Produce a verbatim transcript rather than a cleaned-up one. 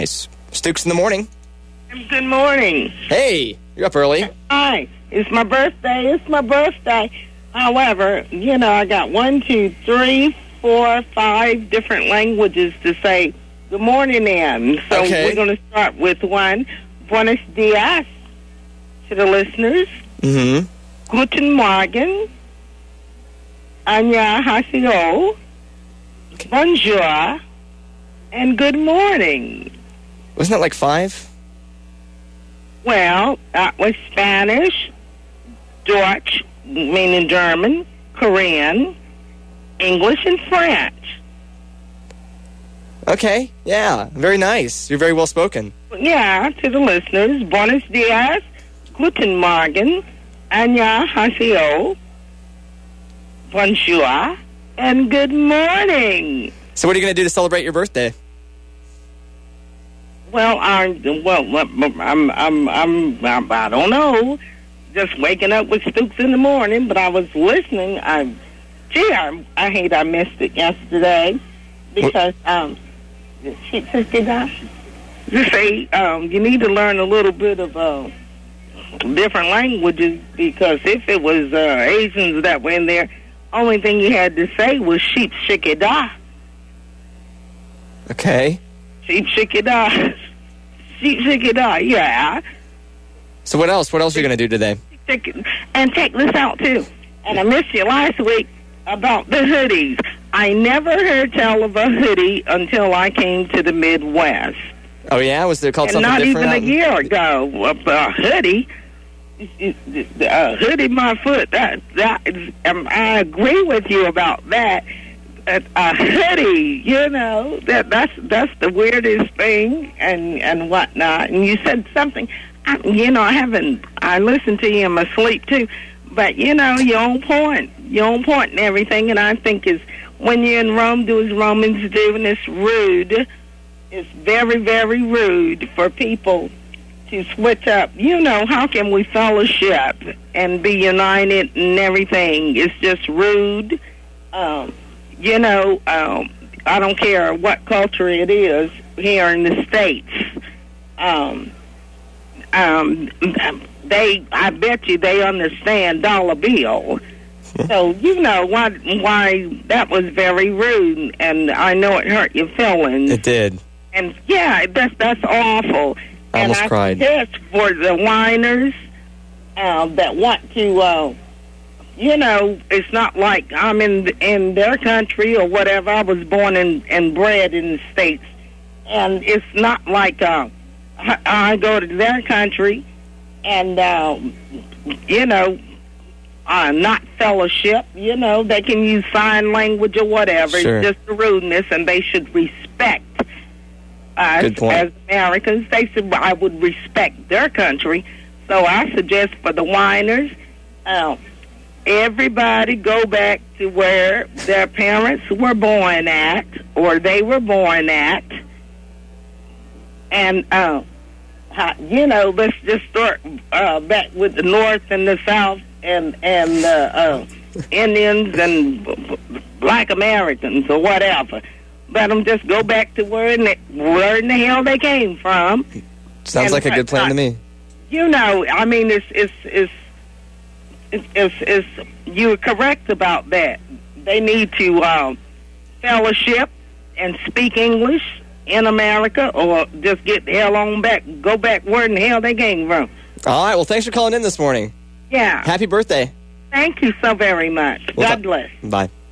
Hey, Stooks in the morning. Good morning. Hey, you're up early. Hi. It's my birthday. It's my birthday. However, you know, I got one, two, three, four, five different languages to say good morning in. So okay. We're going to start with one. Buenos dias to the listeners. Mm-hmm. Guten Morgen. Annyeonghaseyo. Okay. Bonjour. And good morning. Wasn't that like five? Well, that was Spanish, Deutsch, meaning German, Korean, English, and French. Okay, yeah, very nice. You're very well spoken. Yeah, to the listeners, Buenos dias, Guten Morgen, Annyeonghaseyo, Bonjour, and good morning. So what are you going to do to celebrate your birthday? Well, I well, I'm, I'm, I'm, I'm, I don't know. Just waking up with Stooks in the morning, but I was listening. I, gee, I, I hate I missed it yesterday because um, she said, "Did I?" Just say um, you need to learn a little bit of uh, different languages because if it was uh, Asians that were in there, only thing you had to say was "sheep shikida." Okay. Sheep shikida. Sheep shikida, yeah. So what else? What else are you going to do today? And check this out, too. And I missed you last week about the hoodies. I never heard tell of a hoodie until I came to the Midwest. Oh, yeah? Was there called and something different? Not even a year ago. A, a hoodie. A hoodie my foot. That, that is, um, I agree with you about that. A, a hoodie, you know, that that's that's the weirdest thing and, and whatnot. And you said something, I, you know, I haven't, I listened to you in my sleep too, but, you know, you're on point. You're on point and everything, and I think is when you're in Rome, do as Romans do, and it's rude. It's very, very rude for people to switch up. You know, how can we fellowship and be united and everything? It's just rude. Um You know, um, I don't care what culture it is here in the States. Um, um, they, I bet you they understand dollar bill. So, you know, why, why that was very rude, and I know it hurt your feelings. It did. And, yeah, that's, that's awful. I almost and I cried. suggest for the whiners uh, that want to... Uh, You know, it's not like I'm in in their country or whatever. I was born and, and bred in the States. And it's not like uh, I, I go to their country and, uh, you know, uh, not fellowship. You know, they can use sign language or whatever. Sure. It's just a rudeness, and they should respect us Good point. as Americans. They should, I would respect their country. So I suggest for the whiners, uh, everybody go back to where their parents were born at, or they were born at, and, uh, you know, let's just start uh, back with the North and the South and, and uh, uh, Indians and Black Americans or whatever. Let them just go back to where in the, where in the hell they came from. Sounds and, like a good plan uh, to me. You know, I mean, it's, it's, it's, Is, is you're correct about that. They need to um, fellowship and speak English in America, or just get the hell on back, go back where in the hell they came from. All right, well, thanks for calling in this morning. Yeah. Happy birthday. Thank you so very much. We'll God ta- bless. Bye.